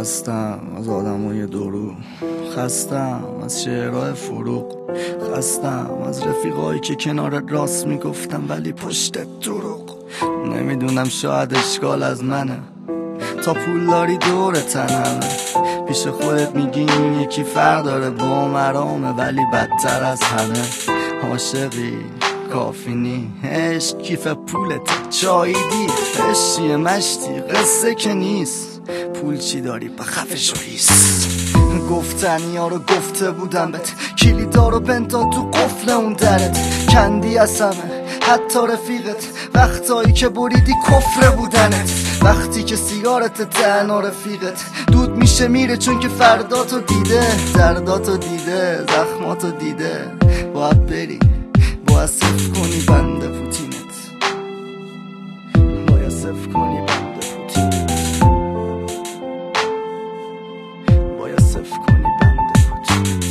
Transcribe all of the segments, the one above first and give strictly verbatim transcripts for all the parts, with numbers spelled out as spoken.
خستم از آدمای درو، خستم از شعرهای فروغ، خستم از رفیقایی که کنار راست میگفتم ولی پشت دروغ. نمیدونم شاید اشکال از منه، تا پول داری دور تنمه، پیش خودت میگی این یکی فرق داره با مرامه ولی بدتر از همه. عاشقی کافی نی، عشق کیف پولت چاییدی، عشقی مشتی قصه که نیست، پول چی داری بخفه شویست. گفتنی ها رو گفته بودم بهت، کلیدا رو بنتا تو قفل اون درت، کندی از همه حتی رفیقت، وقتایی که بریدی کفر بودنت، وقتی که سیگارت تنها رفیقت دود میشه میره چون که فرداتو دیده، درداتو دیده، زخماتو دیده. باید بری، باید صف کنی بنده پوتینت، باید صف کنی بنده پوتینت، باید صف کنی بنده پوتینت.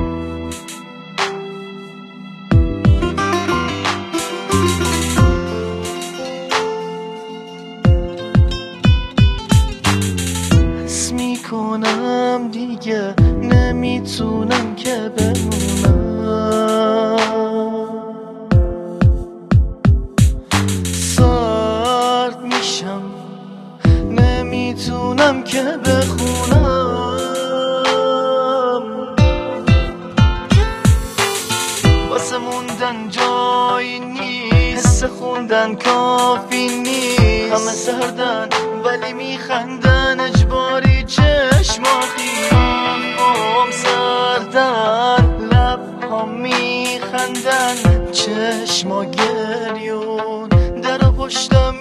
حس میکنم دیگه نمیتونم که بمونم، سرد میشم نمیتونم که بخونم، واسه موندن جایی نیست، حس خوندن کافی نیست، همه سردن ولی میخندن اجباری، چشما خیام سردن، لب ها میخندن، چشما گریون در پشتم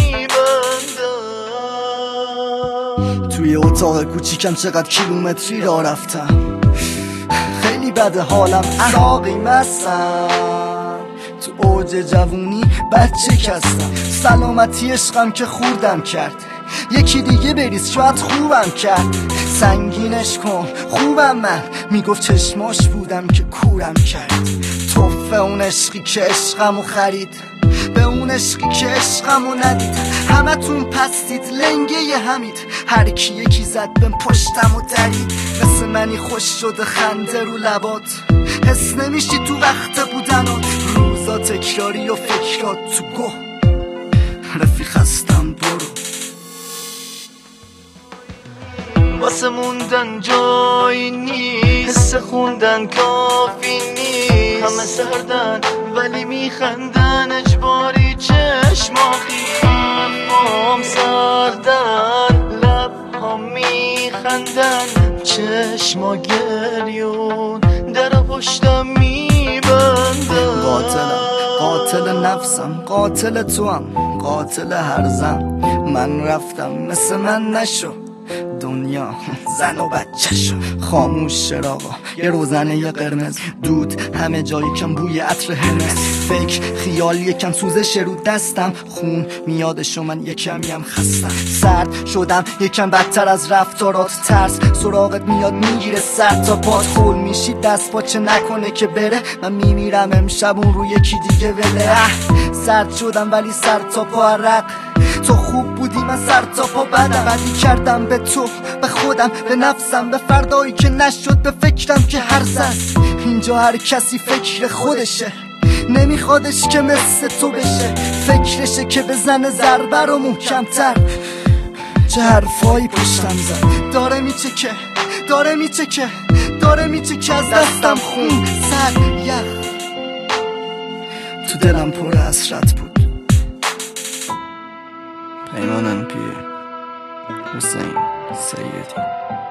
میبندن. توی اتاق کوچیکم چقدر کیلومتری را رفتم، خیلی بده حالم، عراقی مستم، تو اوج جوونی بچه کستم، سلامتی عشقم که خوردم کرد، یکی دیگه بریز شاید خوبم کرد، سنگینش کن خوبم من، میگفت چشماش بودم که کورم کرد، توفه اون عشقی که عشقمو خرید، به اون عشقی که عشقمو ندید، همه تون پستید لنگه ی همید، هر کی یکی زد بهم پشتم و درید، مثل منی خوش شده خنده رو لبات، حس نمیشی تو وقت بودنات، روزا تکراری و فکرات تو گه، رفیق هستم برو. واسه موندن جایی نیست، حس خوندن کافی نیست، همه سردن ولی میخندن اجباری، چشما خیام سردن، لب ها میخندن، چشما گریون در پشتم میبندن. قاتلم، قاتل نفسم، قاتل تو هم، قاتل هر زن، من رفتم مثل من نشو، دنیا زن و بچه شو، خاموش چراغا یه روزنه یه قرمز، دود همه جایی کم بوی عطر هرمز، فکر خیال یکم سوزش رو دستم، خون میادش و من یکمیم خستم، سرد شدم یکم بدتر از رفتارات، ترس سراغت میاد میگیره سر تا پات، خول میشی دست پاچه نکنه که بره، من میمیرم امشب اون رو یکی دیگه بله. سرد شدم ولی سر تا پا عرق، تو خوب بودی من سر تا پا بدم، بدی کردم به تو، به خودم، به نفسم، به فردایی که نشد، به فکرم که هر زست، اینجا هر کسی فکر خودشه، نمیخوادش که مثل تو بشه، فکرشه که بزنه ضربه رو محکمتر، چه حرفایی پشتم زد، داره میچکه داره میچکه داره میچکه از دستم خون، سر یخ تو دلم پر حسرت بود. پیمان ام پی حسین سیدی.